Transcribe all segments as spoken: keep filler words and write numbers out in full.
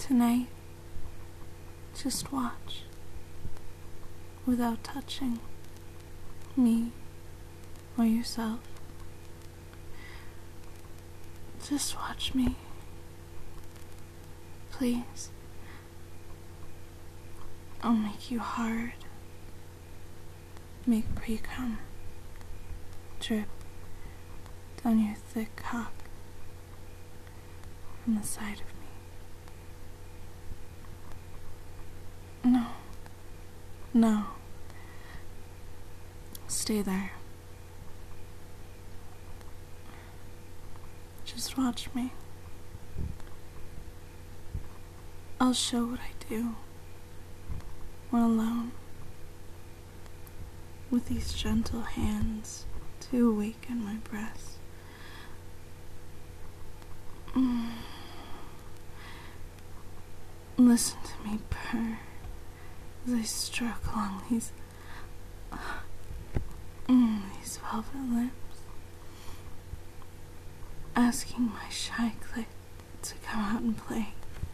Tonight, just watch, without touching me or yourself. Just watch me, please. I'll make you hard, make pre-cum drip down your thick cock from the side of me. No, no, stay there. Just watch me. I'll show what I do when alone, with these gentle hands to awaken my breast. Mm. Listen to me purr as I stroke along these, uh, mm, these velvet lips, asking my shy clit to come out and play.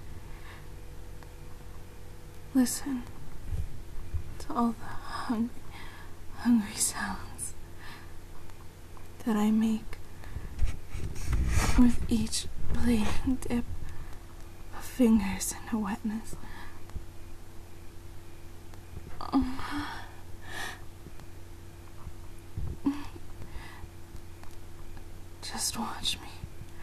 Listen to all the hungry, hungry sounds that I make with each bleeding dip of fingers into wetness. Just watch me.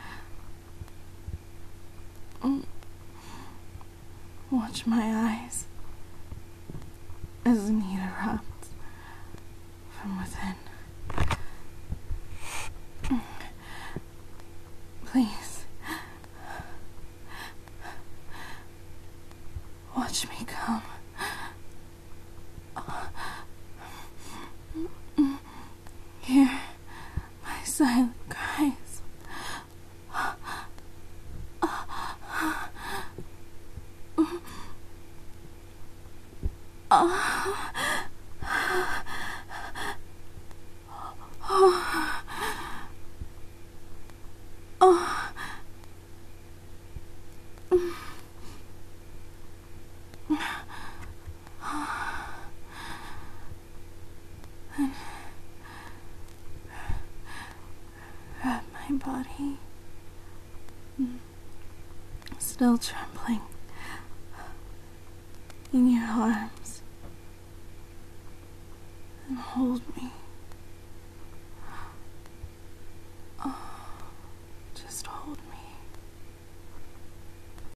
Watch my eyes as the need erupts from within. Please, watch me come. Hear my silent cries. Wrap my body, still trembling, in your arms, and hold me.